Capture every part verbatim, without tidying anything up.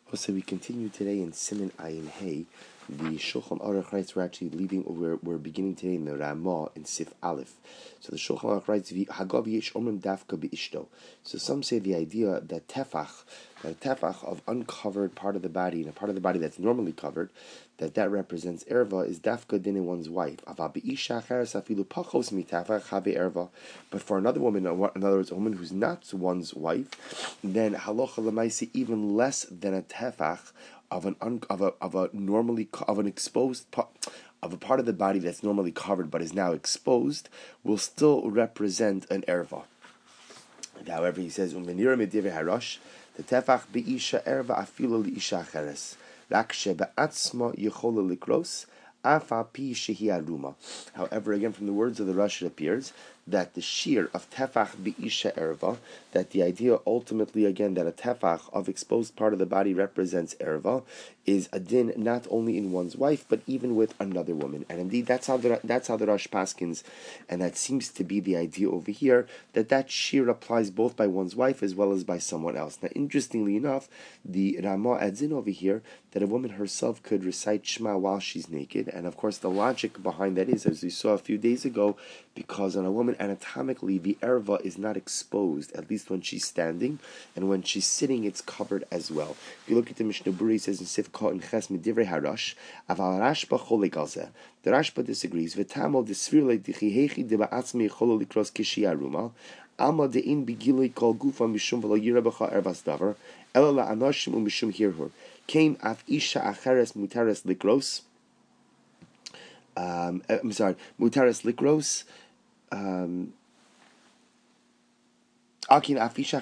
So we continue today in Siman Ayin Hey. The Shulchan Aruch writes we're actually leaving, we're, we're beginning today in the Ramah in Sif Aleph. So the Shulchan Aruch writes, Hagav yesh omrim dafka beishto. So some say the idea that tefach, that tefach of uncovered part of the body, and a part of the body that's normally covered, that that represents erva, is dafka din in one's wife. But for another woman, in other words, a woman who's not one's wife, then halacha l'maisi even less than a tefach of an un, of a of a normally of an exposed part of a part of the body that's normally covered but is now exposed will still represent an erva. However, he says umenira medive harash the tefach beisha erva afilu liisha cheres rak shebeatzma yichola likros afa pi shehi aruma. However, again from the words of the Rosh, it appears that the shear of tefach beisha erva, that the idea ultimately again that a tefach of exposed part of the body represents erva, is a din not only in one's wife but even with another woman. And indeed, that's how the that's how the Rosh paskins, and that seems to be the idea over here, that that shear applies both by one's wife as well as by someone else. Now, interestingly enough, the Ramah adds in over here that a woman herself could recite Shema while she's naked, and of course the logic behind that is, as we saw a few days ago, because on a woman anatomically the erva is not exposed, at least when she's standing, and when she's sitting it's covered as well. If you look at the Mishnah Berurah, it says in Sifka and Ches Midivrei Harash, Aval Rashba Cholik Alzeh. The Rashba disagrees. V'tamol desvir le'dichi hechi deba'atzmi cholo likros kishi aruma alma de'in bigilei kol gufa mishum v'lo yira b'cha ervas davar ela la'anoshim u'mishum hirhur came af isha acheres mutares likros. Um, I'm sorry, mutares likros. Um, now, what the Mishnah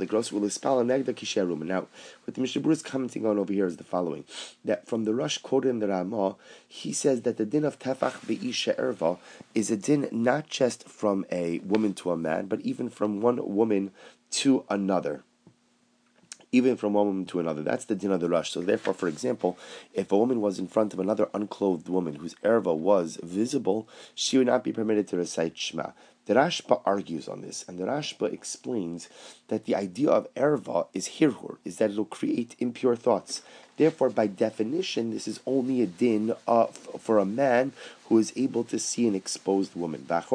Berurah is commenting on over here is the following: that from the Rosh quoted in the Ramah, he says that the din of tefach be'isha erva is a din not just from a woman to a man, but even from one woman to another. Even from one woman to another. That's the din of the Rosh. So therefore, for example, if a woman was in front of another unclothed woman whose erva was visible, she would not be permitted to recite Shema. The Rashba argues on this, and the Rashba explains that the idea of erva is hirhur, is that it will create impure thoughts. Therefore, by definition, this is only a din of, for a man who is able to see an exposed woman. The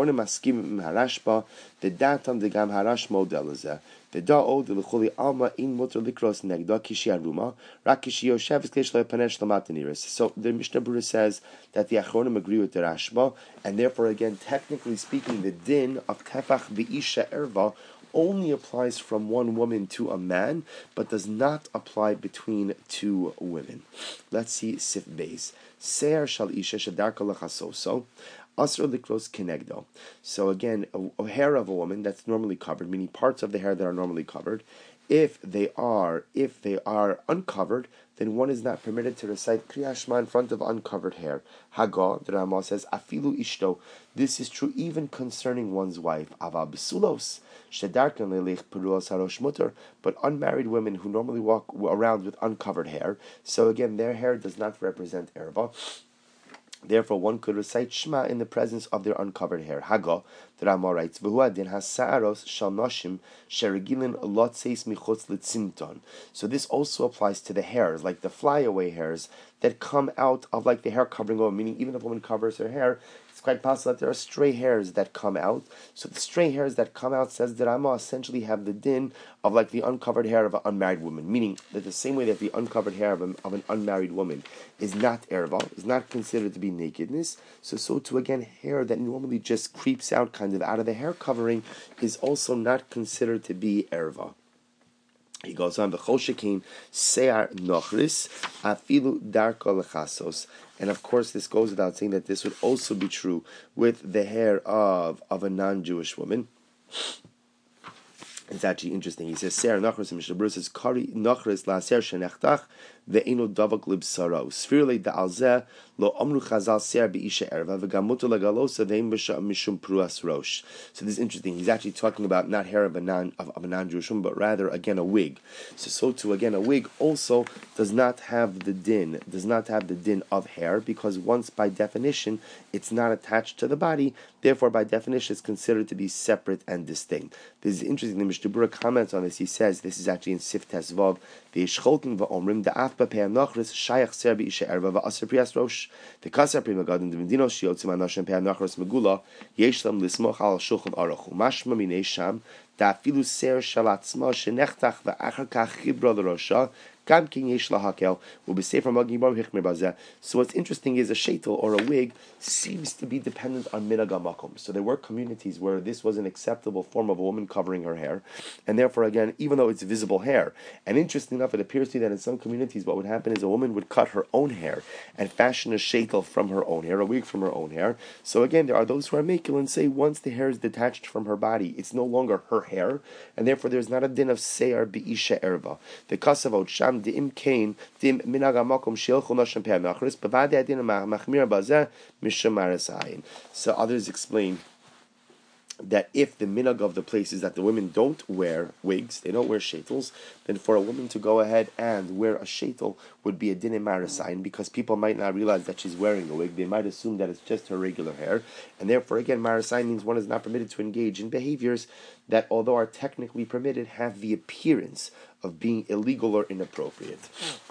datam de gam harash modelazeh. The da'o de l'choli alma in mutar likros negda kishi aruma rak kishi yoshev kleish le'panesh l'mataniris. So the Mishnah Berurah says that the Achronim agree with the Rashba, and therefore, again, technically speaking, the din of tefach be'isha erva only applies from one woman to a man, but does not apply between two women. Let's see Sif Beis. Se'er shal isha shedarka lechasoso. Asr likros kenegdo. So again, a, a hair of a woman that's normally covered, meaning parts of the hair that are normally covered, if they are if they are uncovered, then one is not permitted to recite Kriyat Shema in front of uncovered hair. Haga, the Ramah says, afilu ishto. This is true even concerning one's wife. Ava besulos shedarkan lelech peruos harosh mutter. But unmarried women who normally walk around with uncovered hair, so again, their hair does not represent erva. Therefore, one could recite Shema in the presence of their uncovered hair. Haga, the Ramah writes, "V'huadin hasaros shal noshim sheregilin lotzeis michutz litzimton." So this also applies to the hairs, like the flyaway hairs that come out of like the hair covering over. Meaning, even if a woman covers her hair, it's quite possible that there are stray hairs that come out. So the stray hairs that come out, says the Ramah, essentially have the din of like the uncovered hair of an unmarried woman. Meaning that the same way that the uncovered hair of, a, of an unmarried woman is not erva, is not considered to be nakedness, so so too again, hair that normally just creeps out kind of out of the hair covering is also not considered to be erva. He goes on, v'chol shekein se'ar nochris afilu darka lechasos. And of course, this goes without saying that this would also be true with the hair of, of a non-Jewish woman. It's actually interesting. He says, "Se'ar nachris." Mishnah Berurah says, "Kari nachris la'aser shenechtach ve'eno davak libsaro sfirle da'alzeh lo amru chazal se'ar be'isha erva v'gam mutar legalosa ve'im mishum pruas rosh." So this is interesting. He's actually talking about not hair of a non of, of a non-Jewish woman, but rather again a wig. So so too again a wig also does not have the din does not have the din of hair, because once by definition it's not attached to the body. Therefore, by definition, it's considered to be separate and distinct. This is interesting. The Mishnah Berurah comments on this. He says, this is actually in Sif Tesvav, The Yishcholkin v'omrim the Afba pe'anachris shayach ser b'isha erva v'aser prias rosh. The kasar prima gadin the medinos shiotzim anashim pe'anachris megula yeshlam lismoch al shulchan aruch umashma minei sham da afilu ser shalatzma shenechtach v'achar kach chibra l'rosha. So what's interesting is a sheitel or a wig seems to be dependent on minhag hamakom. So there were communities where this was an acceptable form of a woman covering her hair, and therefore again, even though it's visible hair, and interesting enough, it appears to me that in some communities what would happen is a woman would cut her own hair and fashion a sheitel from her own hair, a wig from her own hair. So again, there are those who are makil and say once the hair is detached from her body, it's no longer her hair, and therefore there's not a din of seyar bi'isha erva. The kasavot sham Dim kain dim minhag hamakom sheilchu nashim pe'anachris b'vadei adin machmir bazeh mishum marasayin. So others explain that if the minhag of the place is that the women don't wear wigs, they don't wear shaitels, then for a woman to go ahead and wear a shaitel would be a din in marasayin, because people might not realize that she's wearing a wig. They might assume that it's just her regular hair, and therefore again marasayin means one is not permitted to engage in behaviors that, although are technically permitted, have the appearance of being illegal or inappropriate.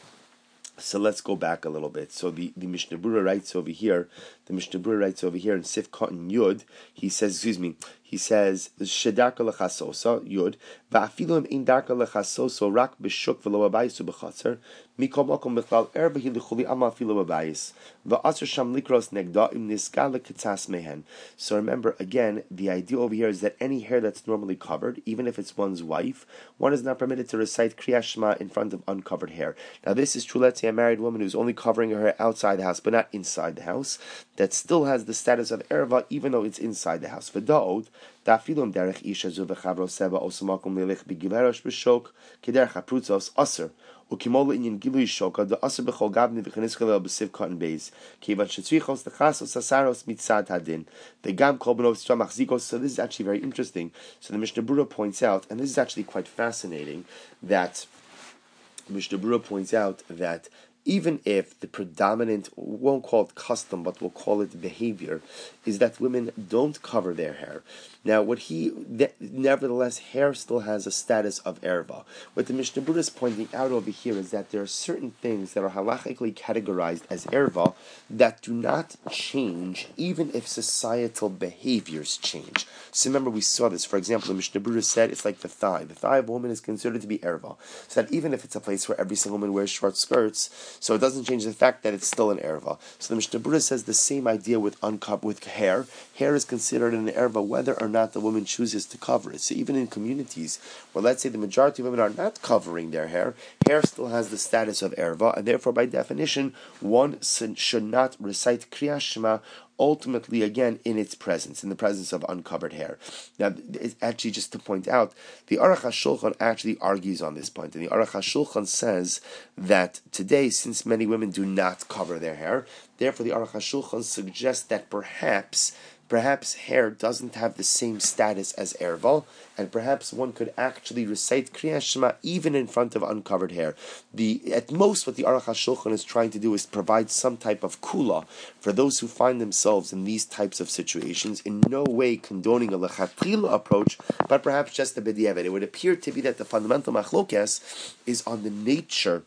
So let's go back a little bit. So the, the Mishnah Berurah writes over here, the Mishnah Berurah writes over here in Sif Cotton Yud, he says, excuse me, he says, Shedarka lechasosa, Yud, va'afilu im darka lechasosa rak b'shuk v'lo abayis u'b'chatzer, mikol makom b'chlal erba hi l'chuli ama afilu abayis, va'asr sham likros negda im niska leketzas mehen. So remember, again, the idea over here is that any hair that's normally covered, even if it's one's wife, one is not permitted to recite Kriyas Shema in front of uncovered hair. Now this is true, let's say a married woman who's only covering her hair outside the house, but not inside the house, that still has the status of erva, even though it's inside the house. V'da'od, da'afilum derech isha zu v'chavro seba osamakum lelich b'giverosh b'shok, k'derech ha'prutzos aser, ukimol inyan gilui shoka, the aser b'chol gavni v'cheniskele b'siv cotton beis, kivan shetzrichos l'chasos asaros mitzad hadin, the gam kol b'nov stramach zikos. So this is actually very interesting. So the Mishnah Berurah points out, and this is actually quite fascinating, that Mishnah Berurah points out that even if the predominant, we won't call it custom, but we'll call it behavior, is that women don't cover their hair. Now, what he, nevertheless, hair still has a status of erva. What the Mishnah Berurah is pointing out over here is that there are certain things that are halachically categorized as erva that do not change even if societal behaviors change. So remember, we saw this. For example, the Mishnah Berurah said it's like the thigh. The thigh of a woman is considered to be erva. So that even if it's a place where every single woman wears short skirts, so it doesn't change the fact that it's still an erva. So the Mishnah Berurah says the same idea with unco- with hair. Hair is considered an erva whether or not the woman chooses to cover it. So even in communities where, let's say, the majority of women are not covering their hair, hair still has the status of erva, and therefore by definition one should not recite Kriyas Shema ultimately, again, in its presence, in the presence of uncovered hair. Now, it's actually, just to point out, the Aruch HaShulchan actually argues on this point, and the Aruch HaShulchan says that today, since many women do not cover their hair, therefore the Aruch HaShulchan suggests that perhaps Perhaps hair doesn't have the same status as erva, and perhaps one could actually recite Kriyas Shema even in front of uncovered hair. The at most, what the Aruch HaShulchan is trying to do is provide some type of kula for those who find themselves in these types of situations, in no way condoning a lechatchila approach, but perhaps just a b'diavad. It would appear to be that the fundamental machlokes is on the nature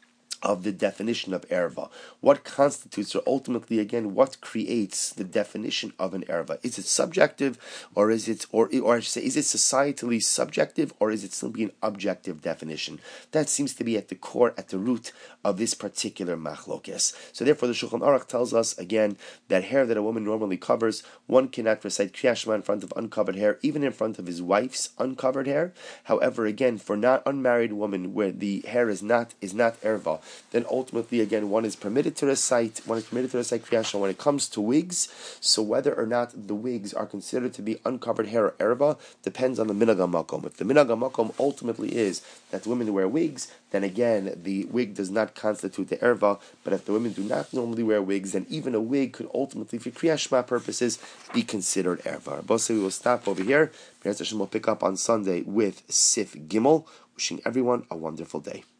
of the definition of erva. What constitutes, or ultimately again, what creates the definition of an erva? Is it subjective, or is it, or or I should say, is it societally subjective, or is it simply an objective definition? That seems to be at the core, at the root of this particular machlokes. So therefore, the Shulchan Aruch tells us again that hair that a woman normally covers, one cannot recite Kriyas Shema in front of uncovered hair, even in front of his wife's uncovered hair. However, again, for not unmarried woman where the hair is not is not erva, then ultimately, again, one is permitted to recite, one is permitted to recite Kriyas Shema when it comes to wigs. So whether or not the wigs are considered to be uncovered hair or erva depends on the minhag hamakom. If the minhag hamakom ultimately is that women wear wigs, then again, the wig does not constitute the erva. But if the women do not normally wear wigs, then even a wig could ultimately, for Kriyas Shema purposes, be considered erva. Rabbi, we will stop over here. We'll pick up on Sunday with Sif Gimel. Wishing everyone a wonderful day.